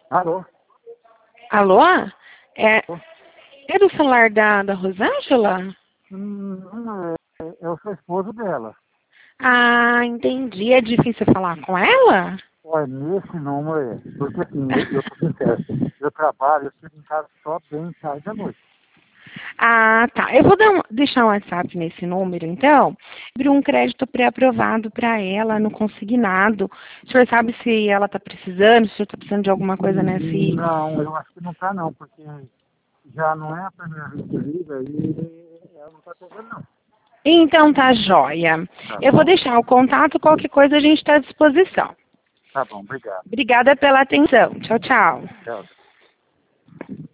Alô? Alô? É, é do celular da Rosângela? Eu sou esposo dela. Ah, entendi. É difícil falar com ela? Olha, nesse número é. Porque assim, eu sou sincero. Eu trabalho, eu chego em casa só bem tarde da noite. Ah, tá. Eu vou deixar um WhatsApp nesse número, então. Abrir um crédito pré-aprovado para ela no consignado. O senhor sabe se ela está precisando, se o senhor está precisando de alguma coisa nesse... Não, eu acho que não tá não, porque já não é a primeira vez que liga e ela não tá pegando não. Então tá joia. Tá Eu vou bom? deixar o contato, qualquer coisa a gente está à disposição. Tá bom, obrigado. Obrigada pela atenção. Tchau, tchau. Tchau.